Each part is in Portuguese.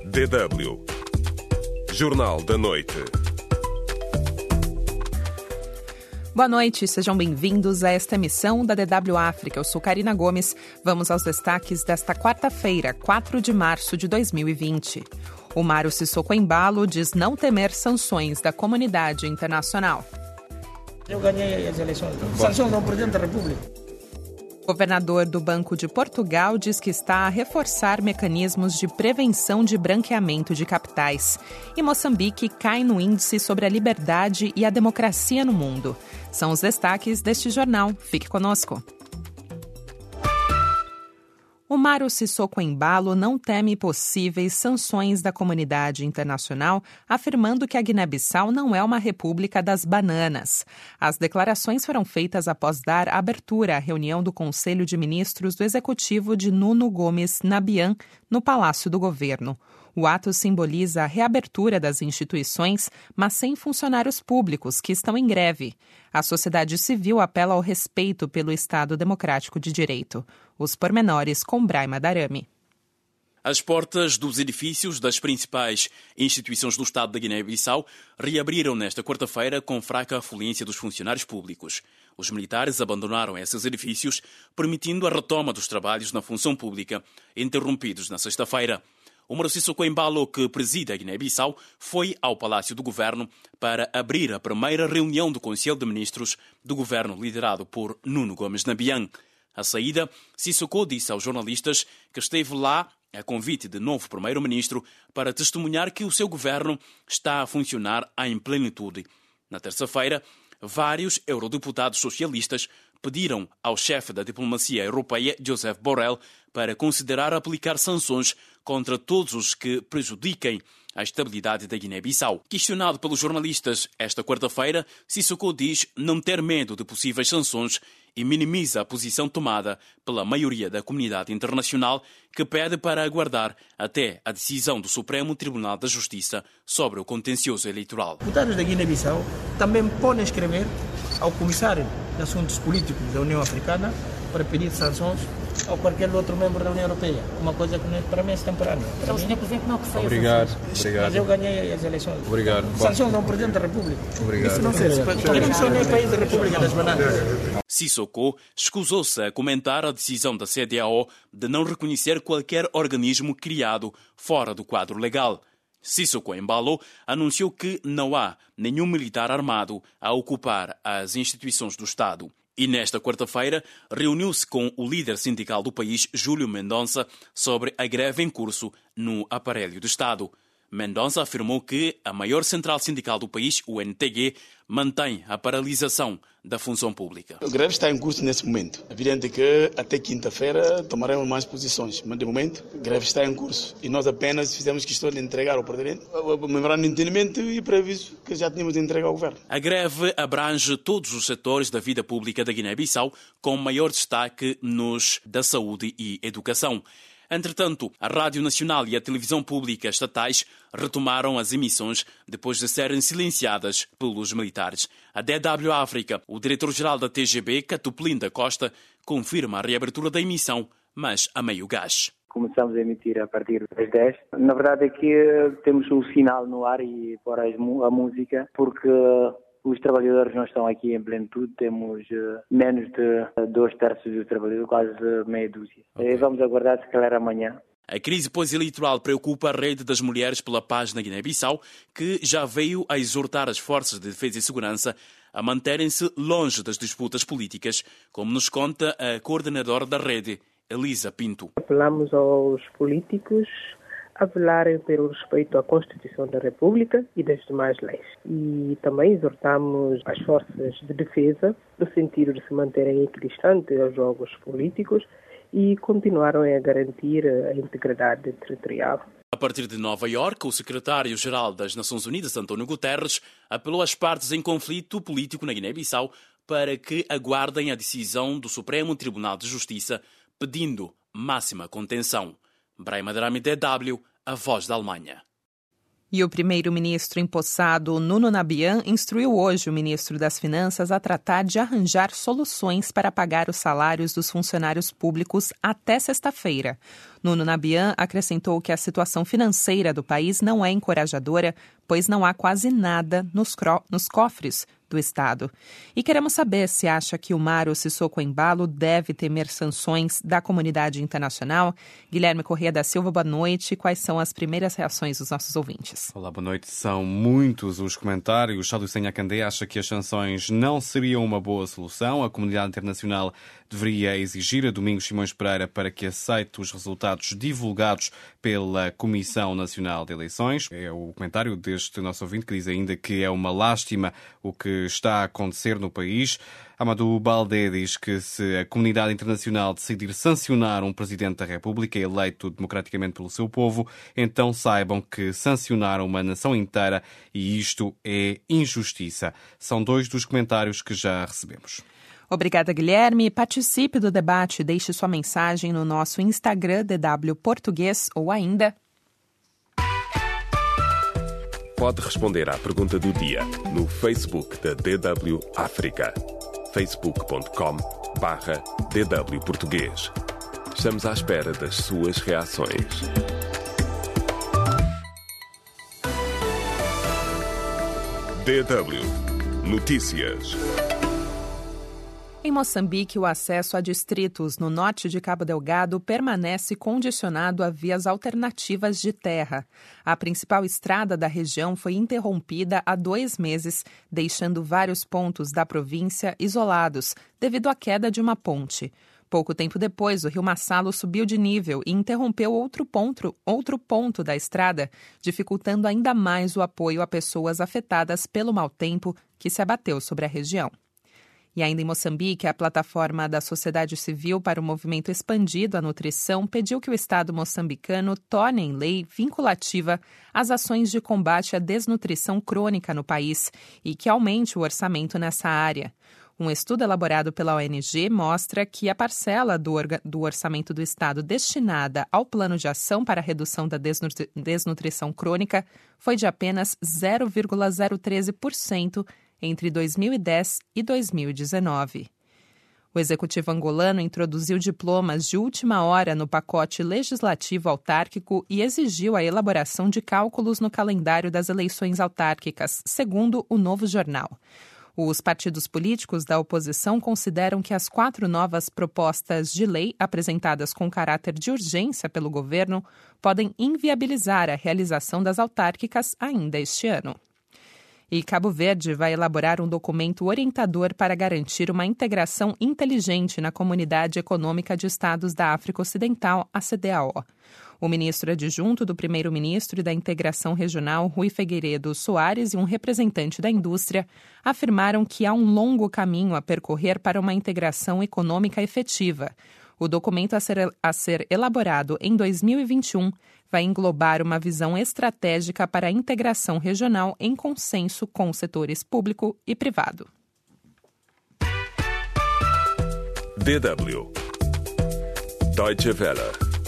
DW Jornal da Noite. Boa noite, sejam bem-vindos a esta emissão da DW África. Eu sou Karina Gomes. Vamos aos destaques desta quarta-feira, 4 de março de 2020. O Mário Sissoko Embalo diz não temer sanções da comunidade internacional. Eu ganhei as eleições. Sanções ao presidente da República. O governador do Banco de Portugal diz que está a reforçar mecanismos de prevenção de branqueamento de capitais. E Moçambique cai no índice sobre a liberdade e a democracia no mundo. São os destaques deste jornal. Fique conosco. O Mário Sissoko Embalo não teme possíveis sanções da comunidade internacional, afirmando que a Guiné-Bissau não é uma república das bananas. As declarações foram feitas após dar abertura à reunião do Conselho de Ministros do Executivo de Nuno Gomes Nabian, no Palácio do Governo. O ato simboliza a reabertura das instituições, mas sem funcionários públicos que estão em greve. A sociedade civil apela ao respeito pelo Estado Democrático de Direito. Os pormenores com Braima Darame. As portas dos edifícios das principais instituições do Estado da Guiné-Bissau reabriram nesta quarta-feira com fraca afluência dos funcionários públicos. Os militares abandonaram esses edifícios, permitindo a retoma dos trabalhos na função pública, interrompidos na sexta-feira. O Mário Sissoko Embalo, que preside a Guiné-Bissau, foi ao Palácio do Governo para abrir a primeira reunião do Conselho de Ministros do Governo liderado por Nuno Gomes Nabian. À saída, Sissoko disse aos jornalistas que esteve lá a convite de novo primeiro-ministro para testemunhar que o seu governo está a funcionar em plenitude. Na terça-feira, vários eurodeputados socialistas pediram ao chefe da diplomacia europeia, Josep Borrell, para considerar aplicar sanções contra todos os que prejudiquem a estabilidade da Guiné-Bissau. Questionado pelos jornalistas esta quarta-feira, Sissoko diz não ter medo de possíveis sanções e minimiza a posição tomada pela maioria da comunidade internacional, que pede para aguardar até a decisão do Supremo Tribunal da Justiça sobre o contencioso eleitoral. Deputados da Guiné-Bissau também podem escrever ao Comissário de Assuntos Políticos da União Africana para pedir sanções ou qualquer outro membro da União Europeia. Uma coisa que para mim é temporária. Então, Sr. Presidente, não receia Obrigado. Mas eu ganhei as eleições. Obrigado. Sanções ao Presidente da República. Obrigado. Isso não serve. Porque não sou nem país da República das Bananas. Sissoko escusou-se a comentar a decisão da CEDEAO de não reconhecer qualquer organismo criado fora do quadro legal. Sissoko Embalo anunciou que não há nenhum militar armado a ocupar as instituições do Estado. E nesta quarta-feira reuniu-se com o líder sindical do país, Júlio Mendonça, sobre a greve em curso no aparelho do Estado. Mendonça afirmou que a maior central sindical do país, o NTG, mantém a paralisação da função pública. A greve está em curso nesse momento. É evidente que até quinta-feira tomaremos mais posições, mas de momento a greve está em curso. E nós apenas fizemos questão de entregar ao Presidente o memorando de entendimento e preaviso que já tínhamos de entregar ao Governo. A greve abrange todos os setores da vida pública da Guiné-Bissau, com maior destaque nos da saúde e educação. Entretanto, a Rádio Nacional e a Televisão Pública estatais retomaram as emissões depois de serem silenciadas pelos militares. A DW África, o diretor-geral da TGB, Catuplin da Costa, confirma a reabertura da emissão, mas a meio gás. Começamos a emitir a partir das 10. Na verdade é que temos o sinal no ar e fora a música, porque os trabalhadores não estão aqui em plenitude, temos menos de 2/3 dos trabalhadores, quase meia dúzia. Okay. Vamos aguardar se calhar amanhã. A crise pós-eleitoral preocupa a Rede das Mulheres pela Paz na Guiné-Bissau, que já veio a exortar as forças de defesa e segurança a manterem-se longe das disputas políticas, como nos conta a coordenadora da rede, Elisa Pinto. Apelamos aos políticos a velarem pelo respeito à Constituição da República e das demais leis. E também exortamos as forças de defesa no sentido de se manterem equidistantes aos jogos políticos e continuarem a garantir a integridade territorial. A partir de Nova Iorque, o secretário-geral das Nações Unidas, António Guterres, apelou às partes em conflito político na Guiné-Bissau para que aguardem a decisão do Supremo Tribunal de Justiça, pedindo máxima contenção. Braima Darame, DW, a voz da Alemanha. E o primeiro-ministro empossado Nuno Nabian instruiu hoje o ministro das Finanças a tratar de arranjar soluções para pagar os salários dos funcionários públicos até sexta-feira. Nuno Nabian acrescentou que a situação financeira do país não é encorajadora, pois não há quase nada nos cofres do Estado. E queremos saber se acha que o Maro Sissoko Embalo deve temer sanções da comunidade internacional. Guilherme Corrêa da Silva, boa noite. Quais são as primeiras reações dos nossos ouvintes? Olá, boa noite. São muitos os comentários. Saldo Senha Candé acha que as sanções não seriam uma boa solução. A comunidade internacional deveria exigir a Domingos Simões Pereira para que aceite os resultados divulgados pela Comissão Nacional de Eleições. É o comentário deste nosso ouvinte que diz ainda que é uma lástima o que está a acontecer no país. Amadou Baldé diz que se a comunidade internacional decidir sancionar um Presidente da República eleito democraticamente pelo seu povo, então saibam que sancionaram uma nação inteira e isto é injustiça. São dois dos comentários que já recebemos. Obrigada, Guilherme. Participe do debate, deixe sua mensagem no nosso Instagram, DW Português, ou ainda... Pode responder à pergunta do dia no Facebook da DW África. facebook.com/DW Português. Estamos à espera das suas reações. DW Notícias. Em Moçambique, o acesso a distritos no norte de Cabo Delgado permanece condicionado a vias alternativas de terra. A principal estrada da região foi interrompida há 2 meses, deixando vários pontos da província isolados, devido à queda de uma ponte. Pouco tempo depois, o rio Massalo subiu de nível e interrompeu outro ponto da estrada, dificultando ainda mais o apoio a pessoas afetadas pelo mau tempo que se abateu sobre a região. E ainda em Moçambique, a plataforma da sociedade civil para o movimento expandido à nutrição pediu que o Estado moçambicano torne em lei vinculativa as ações de combate à desnutrição crônica no país e que aumente o orçamento nessa área. Um estudo elaborado pela ONG mostra que a parcela do orçamento do Estado destinada ao Plano de Ação para a Redução da Desnutrição Crônica foi de apenas 0,013% entre 2010 e 2019. O executivo angolano introduziu diplomas de última hora no pacote legislativo autárquico e exigiu a elaboração de cálculos no calendário das eleições autárquicas, segundo o Novo Jornal. Os partidos políticos da oposição consideram que as 4 novas propostas de lei apresentadas com caráter de urgência pelo governo podem inviabilizar a realização das autárquicas ainda este ano. E Cabo Verde vai elaborar um documento orientador para garantir uma integração inteligente na Comunidade Econômica de Estados da África Ocidental, a CEDEAO. O ministro adjunto do primeiro-ministro e da Integração Regional, Rui Figueiredo Soares, e um representante da indústria afirmaram que há um longo caminho a percorrer para uma integração econômica efetiva. O documento a ser elaborado em 2021 vai englobar uma visão estratégica para a integração regional em consenso com os setores público e privado. DW Deutsche Welle.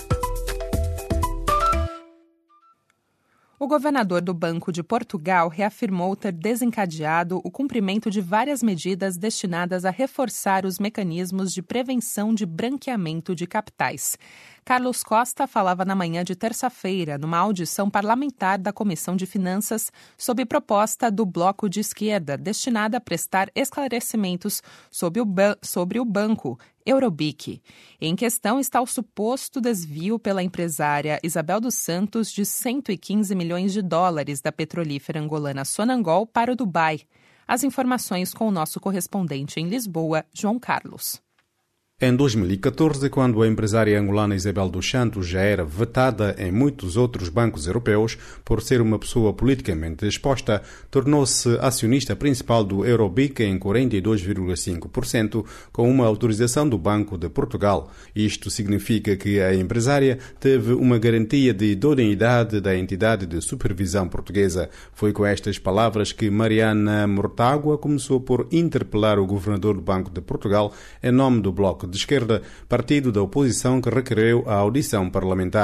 O governador do Banco de Portugal reafirmou ter desencadeado o cumprimento de várias medidas destinadas a reforçar os mecanismos de prevenção de branqueamento de capitais. Carlos Costa falava na manhã de terça-feira, numa audição parlamentar da Comissão de Finanças, sob proposta do Bloco de Esquerda, destinada a prestar esclarecimentos sobre o banco Eurobic. Em questão está o suposto desvio pela empresária Isabel dos Santos de 115 milhões de dólares da petrolífera angolana Sonangol para o Dubai. As informações com o nosso correspondente em Lisboa, João Carlos. Em 2014, quando a empresária angolana Isabel dos Santos já era vetada em muitos outros bancos europeus por ser uma pessoa politicamente exposta, tornou-se acionista principal do Eurobic em 42,5%, com uma autorização do Banco de Portugal. Isto significa que a empresária teve uma garantia de idoneidade da entidade de supervisão portuguesa. Foi com estas palavras que Mariana Mortágua começou por interpelar o governador do Banco de Portugal em nome do Bloco de Esquerda, partido da oposição que requereu a audição parlamentar.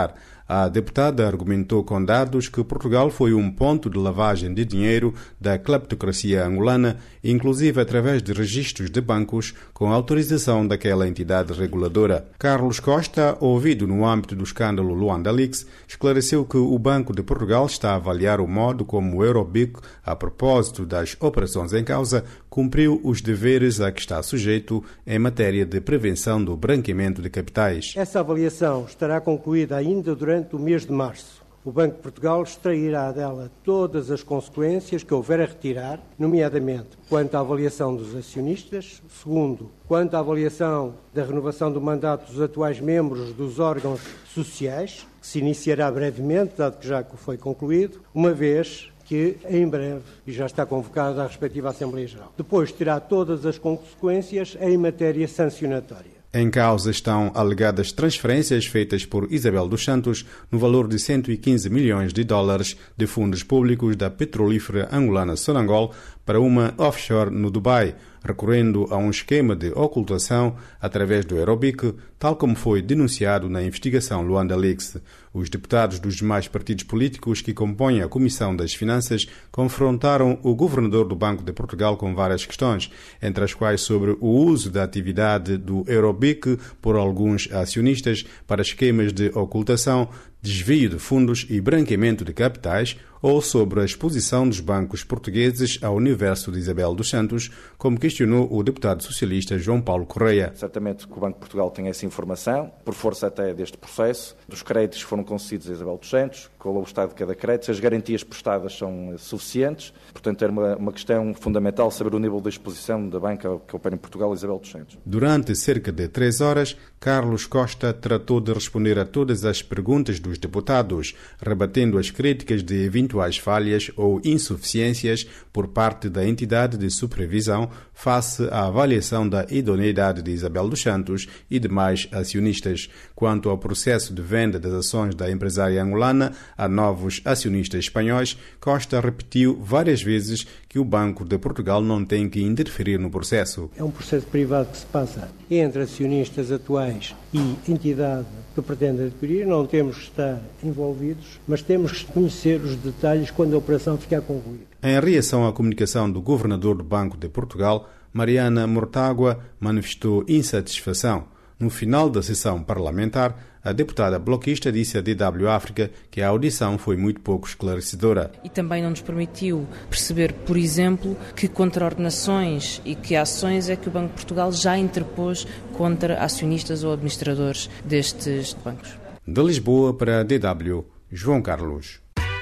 A deputada argumentou com dados que Portugal foi um ponto de lavagem de dinheiro da cleptocracia angolana, inclusive através de registros de bancos com autorização daquela entidade reguladora. Carlos Costa, ouvido no âmbito do escândalo Luanda Leaks, esclareceu que o Banco de Portugal está a avaliar o modo como o Eurobic, a propósito das operações em causa, cumpriu os deveres a que está sujeito em matéria de prevenção do branqueamento de capitais. Essa avaliação estará concluída ainda durante o mês de março. O Banco de Portugal extrairá dela todas as consequências que houver a retirar, nomeadamente quanto à avaliação dos acionistas, segundo, quanto à avaliação da renovação do mandato dos atuais membros dos órgãos sociais, que se iniciará brevemente, dado que já foi concluído, uma vez que em breve já está convocada a respectiva Assembleia Geral. Depois terá todas as consequências em matéria sancionatória. Em causa estão alegadas transferências feitas por Isabel dos Santos no valor de 115 milhões de dólares de fundos públicos da petrolífera angolana Sonangol para uma offshore no Dubai, recorrendo a um esquema de ocultação através do Eurobic, tal como foi denunciado na investigação Luanda Leaks. Os deputados dos demais partidos políticos que compõem a Comissão das Finanças confrontaram o governador do Banco de Portugal com várias questões, entre as quais sobre o uso da atividade do Eurobic por alguns acionistas para esquemas de ocultação, desvio de fundos e branqueamento de capitais, ou sobre a exposição dos bancos portugueses ao universo de Isabel dos Santos, como questionou o deputado socialista João Paulo Correia. Certamente que o Banco de Portugal tem essa informação, por força até deste processo, dos créditos que foram concedidos a Isabel dos Santos, qual é o estado de cada crédito, se as garantias prestadas são suficientes. Portanto, é uma questão fundamental saber o nível de exposição da banca que opera em Portugal, Isabel dos Santos. Durante cerca de 3 horas, Carlos Costa tratou de responder a todas as perguntas dos deputados, rebatendo as críticas de eventuais falhas ou insuficiências por parte da entidade de supervisão face à avaliação da idoneidade de Isabel dos Santos e demais acionistas. Quanto ao processo de venda das ações da empresária angolana a novos acionistas espanhóis, Costa repetiu várias vezes que o Banco de Portugal não tem que interferir no processo. É um processo privado que se passa entre acionistas atuais e entidade que pretende adquirir. Não temos que estar envolvidos, mas temos que conhecer os detalhes quando a operação ficar concluída. Em reação à comunicação do governador do Banco de Portugal, Mariana Mortágua manifestou insatisfação. No final da sessão parlamentar, a deputada bloquista disse à DW África que a audição foi muito pouco esclarecedora. E também não nos permitiu perceber, por exemplo, que contraordenações e que ações é que o Banco de Portugal já interpôs contra acionistas ou administradores destes bancos. De Lisboa para a DW, João Carlos.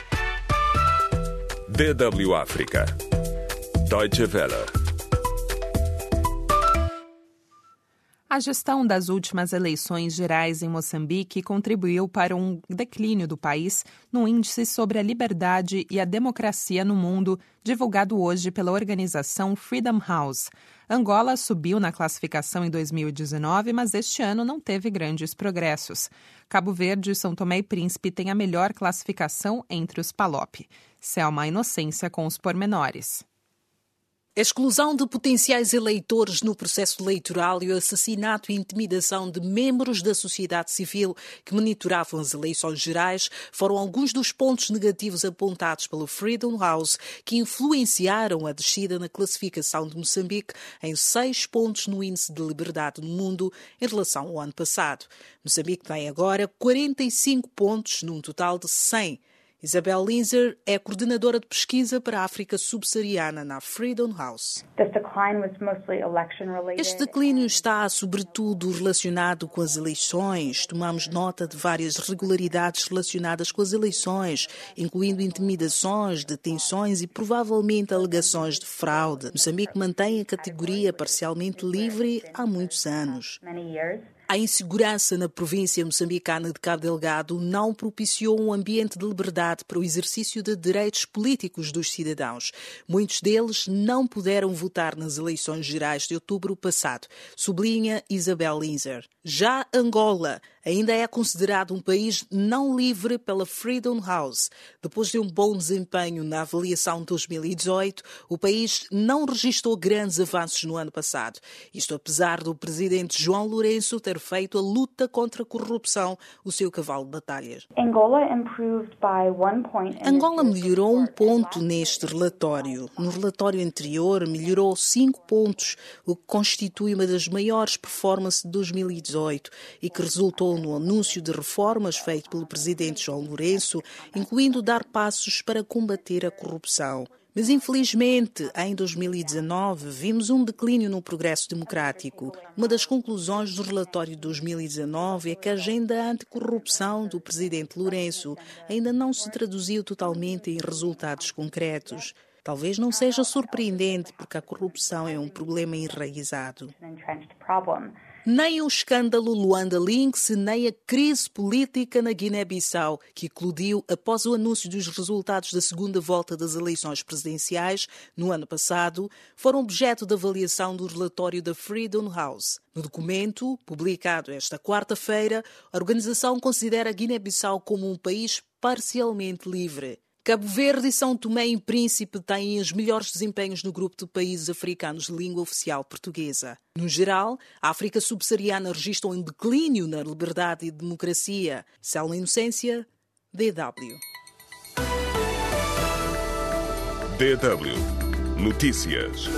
DW África. Deutsche Welle. A gestão das últimas eleições gerais em Moçambique contribuiu para um declínio do país no índice sobre a liberdade e a democracia no mundo, divulgado hoje pela organização Freedom House. Angola subiu na classificação em 2019, mas este ano não teve grandes progressos. Cabo Verde e São Tomé e Príncipe têm a melhor classificação entre os PALOP. Selma Inocência com os pormenores. A exclusão de potenciais eleitores no processo eleitoral e o assassinato e intimidação de membros da sociedade civil que monitoravam as eleições gerais foram alguns dos pontos negativos apontados pelo Freedom House que influenciaram a descida na classificação de Moçambique em 6 pontos no índice de liberdade no mundo em relação ao ano passado. Moçambique tem agora 45 pontos num total de 100. Isabel Linzer é coordenadora de pesquisa para a África subsaariana na Freedom House. Este declínio está sobretudo relacionado com as eleições. Tomamos nota de várias irregularidades relacionadas com as eleições, incluindo intimidações, detenções e provavelmente alegações de fraude. Moçambique mantém a categoria parcialmente livre há muitos anos. A insegurança na província moçambicana de Cabo Delgado não propiciou um ambiente de liberdade para o exercício de direitos políticos dos cidadãos. Muitos deles não puderam votar nas eleições gerais de outubro passado, sublinha Isabel Linzer. Já Angola ainda é considerado um país não livre pela Freedom House. Depois de um bom desempenho na avaliação de 2018, o país não registrou grandes avanços no ano passado. Isto apesar do presidente João Lourenço ter feito a luta contra a corrupção o seu cavalo de batalhas. Angola melhorou 1 ponto neste relatório. No relatório anterior, melhorou 5 pontos, o que constitui uma das maiores performances de 2018 e que resultou no anúncio de reformas feito pelo presidente João Lourenço, incluindo dar passos para combater a corrupção. Mas, infelizmente, em 2019, vimos um declínio no progresso democrático. Uma das conclusões do relatório de 2019 é que a agenda anticorrupção do presidente Lourenço ainda não se traduziu totalmente em resultados concretos. Talvez não seja surpreendente, porque a corrupção é um problema enraizado. Nem o escândalo Luanda Links, nem a crise política na Guiné-Bissau, que eclodiu após o anúncio dos resultados da segunda volta das eleições presidenciais no ano passado, foram objeto de avaliação do relatório da Freedom House. No documento, publicado esta quarta-feira, a organização considera a Guiné-Bissau como um país parcialmente livre. Cabo Verde e São Tomé e Príncipe têm os melhores desempenhos no grupo de países africanos de língua oficial portuguesa. No geral, a África subsaariana registra um declínio na liberdade e democracia. Selma Inocência, DW. DW Notícias.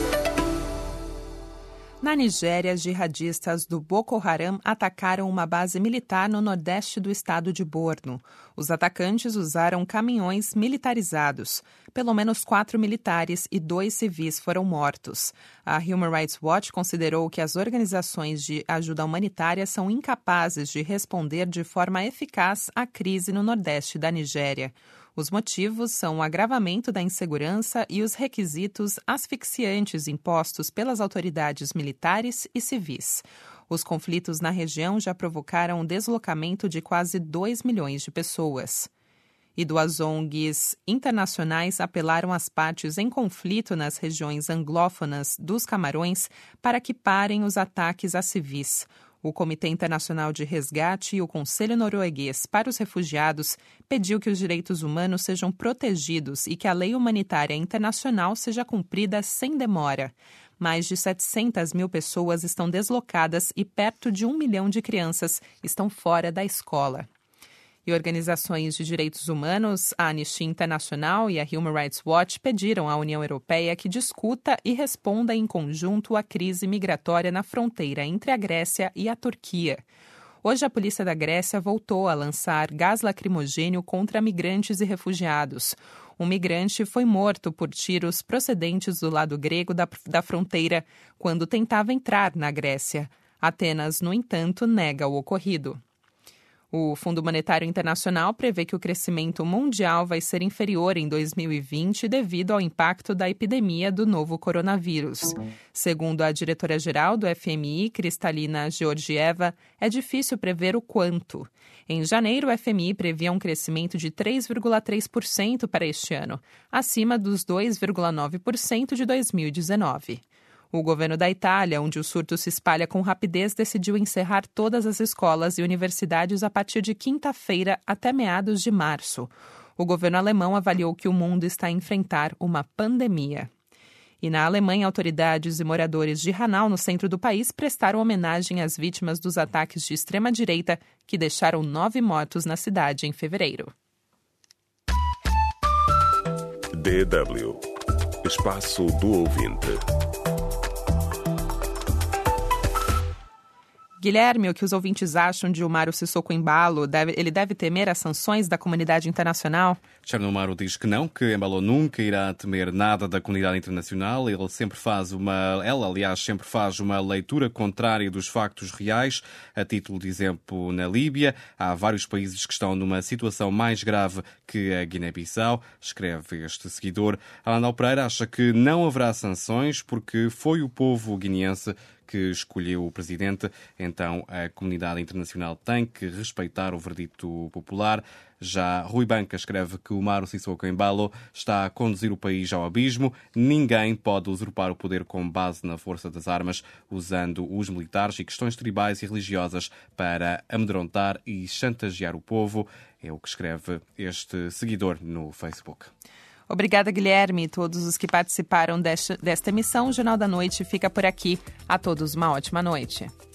Na Nigéria, jihadistas do Boko Haram atacaram uma base militar no nordeste do estado de Borno. Os atacantes usaram caminhões militarizados. Pelo menos 4 militares e 2 civis foram mortos. A Human Rights Watch considerou que as organizações de ajuda humanitária são incapazes de responder de forma eficaz à crise no nordeste da Nigéria. Os motivos são o agravamento da insegurança e os requisitos asfixiantes impostos pelas autoridades militares e civis. Os conflitos na região já provocaram o deslocamento de quase 2 milhões de pessoas. E duas ONGs internacionais apelaram às partes em conflito nas regiões anglófonas dos Camarões para que parem os ataques a civis. O Comitê Internacional de Resgate e o Conselho Norueguês para os Refugiados pediu que os direitos humanos sejam protegidos e que a lei humanitária internacional seja cumprida sem demora. Mais de 700 mil pessoas estão deslocadas e perto de 1 milhão de crianças estão fora da escola. E organizações de direitos humanos, a Anistia Internacional e a Human Rights Watch pediram à União Europeia que discuta e responda em conjunto à crise migratória na fronteira entre a Grécia e a Turquia. Hoje, a polícia da Grécia voltou a lançar gás lacrimogênio contra migrantes e refugiados. Um migrante foi morto por tiros procedentes do lado grego da fronteira quando tentava entrar na Grécia. Atenas, no entanto, nega o ocorrido. O Fundo Monetário Internacional prevê que o crescimento mundial vai ser inferior em 2020 devido ao impacto da epidemia do novo coronavírus. Segundo a diretora-geral do FMI, Kristalina Georgieva, é difícil prever o quanto. Em janeiro, o FMI previa um crescimento de 3,3% para este ano, acima dos 2,9% de 2019. O governo da Itália, onde o surto se espalha com rapidez, decidiu encerrar todas as escolas e universidades a partir de quinta-feira até meados de março. O governo alemão avaliou que o mundo está a enfrentar uma pandemia. E na Alemanha, autoridades e moradores de Hanau, no centro do país, prestaram homenagem às vítimas dos ataques de extrema-direita que deixaram 9 mortos na cidade em fevereiro. DW Espaço do Ouvinte. Guilherme, o que os ouvintes acham de Umaro Sissoko Embalo? Ele deve temer as sanções da comunidade internacional? Cherno Umaro diz que não, que Embalo nunca irá temer nada da comunidade internacional. Ela sempre faz uma leitura contrária dos factos reais. A título de exemplo, na Líbia, há vários países que estão numa situação mais grave que a Guiné-Bissau, escreve este seguidor. Alandau Pereira acha que não haverá sanções porque foi o povo guineense que escolheu o presidente. Então a comunidade internacional tem que respeitar o verdito popular. Já Rui Banca escreve que Umaro Sissoko Embalo está a conduzir o país ao abismo. Ninguém pode usurpar o poder com base na força das armas, usando os militares e questões tribais e religiosas para amedrontar e chantagear o povo. É o que escreve este seguidor no Facebook. Obrigada, Guilherme, e todos os que participaram desta emissão. O Jornal da Noite fica por aqui. A todos uma ótima noite.